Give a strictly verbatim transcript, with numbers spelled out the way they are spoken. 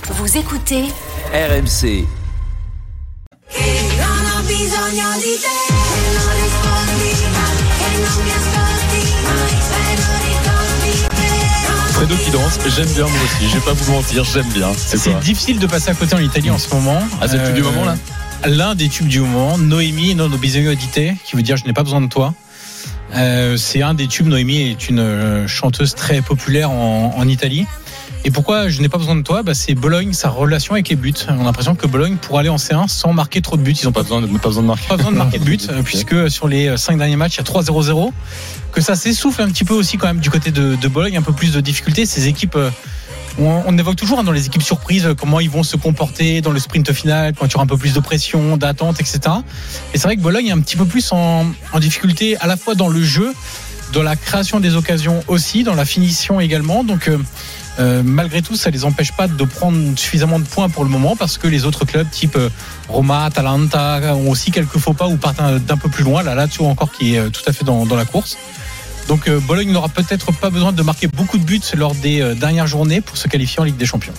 Vous écoutez R M C. Fredo qui danse, j'aime bien moi aussi, je vais pas vous mentir, j'aime bien. C'est, c'est difficile de passer à côté en Italie en ce moment. Ah, c'est le tube du moment là ? L'un des tubes du moment, Noémie, non, no bisogno di te, qui veut dire je n'ai pas besoin de toi. Euh, c'est un des tubes. Noémie est une chanteuse très populaire en, en Italie. Et pourquoi je n'ai pas besoin de toi ? Bah, c'est Bologne, sa relation avec les buts. On a l'impression que Bologne pourrait aller en C un sans marquer trop de buts. Ils n'ont pas, pas besoin de pas besoin de marquer. Pas besoin de marquer de buts, puisque sur les cinq derniers matchs, il y a trois zéro zéro. Que ça s'essouffle un petit peu aussi quand même du côté de, de Bologne, un peu plus de difficultés. Ces équipes, on, on évoque toujours hein, dans les équipes surprises comment ils vont se comporter dans le sprint final, quand il y aura un peu plus de pression, d'attente, et cetera. Et c'est vrai que Bologne est un petit peu plus en, en difficulté à la fois dans le jeu, dans la création des occasions aussi, dans la finition également. Donc euh, Euh, malgré tout, ça les empêche pas de prendre suffisamment de points pour le moment parce que les autres clubs type Roma, Atalanta ont aussi quelques faux pas ou partent d'un peu plus loin. Là, Lazio encore qui est tout à fait dans, dans la course. Donc euh, Bologne n'aura peut-être pas besoin de marquer beaucoup de buts lors des euh, dernières journées pour se qualifier en Ligue des Champions.